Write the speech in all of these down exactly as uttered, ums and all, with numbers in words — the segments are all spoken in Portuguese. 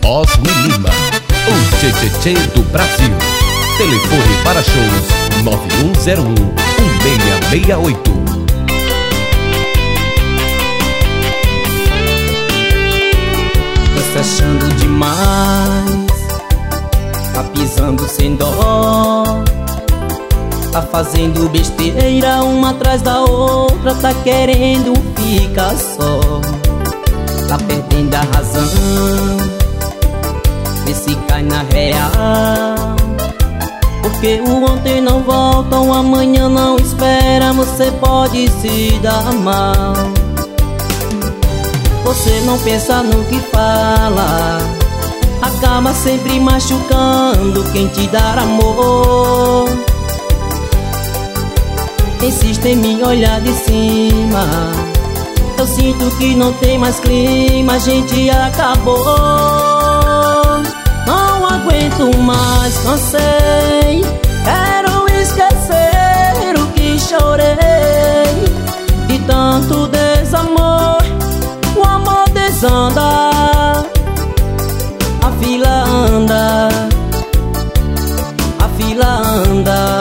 Osni Lima, o Tchê do Brasil. Telefone para shows nove um zero um, um seis seis oito. Tá se achando demais, tá pisando sem dó, tá fazendo besteira uma atrás da outra, tá querendo ficar só, tá perdendo a razão, vê se cai na real. Porque o ontem não volta, o amanhã não espera, você pode se dar mal. Você não pensa no que fala, acaba sempre machucando quem te dá amor. Insiste em me olhar de cima, eu sinto que não tem mais clima, a gente acabou. Não aguento mais, cansei, quero esquecer o que chorei. De tanto desamor, o amor desanda, a fila anda, a fila anda,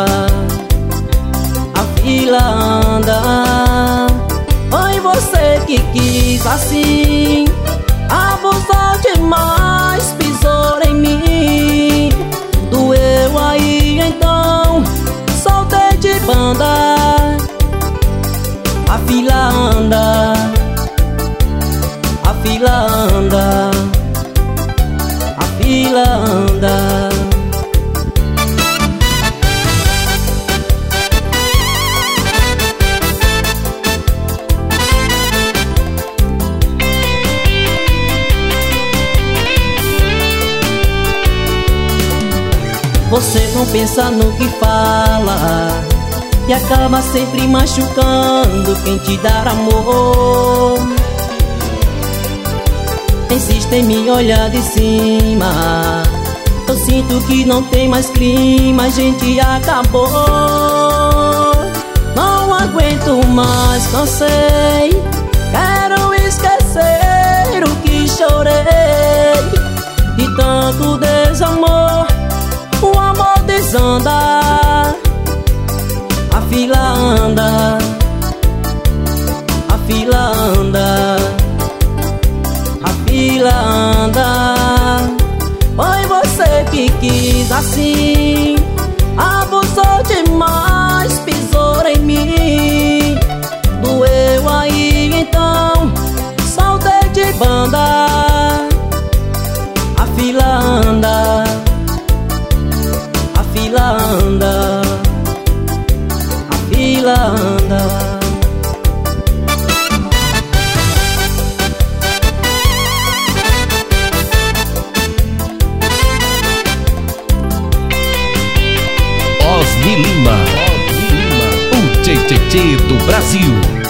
a fila anda. Foi você que quis assim, abusou demais, pisou em mim, doeu aí então, soltei de banda, a fila anda, a fila anda, a fila anda. Você não pensa no que fala e acaba sempre machucando quem te dá amor. Insiste em me olhar de cima, eu sinto que não tem mais clima, a gente acabou. Não aguento mais, cansei, quero esquecer o que chorei. De tanto desamor, o amor desanda, a fila anda, a fila anda, a fila anda. Foi você que quis assim, abusou demais, pisou em mim, doeu aí então, soltei de banda, a fila anda, a fila anda, a fila anda. Osni Lima, o Tchê do Brasil.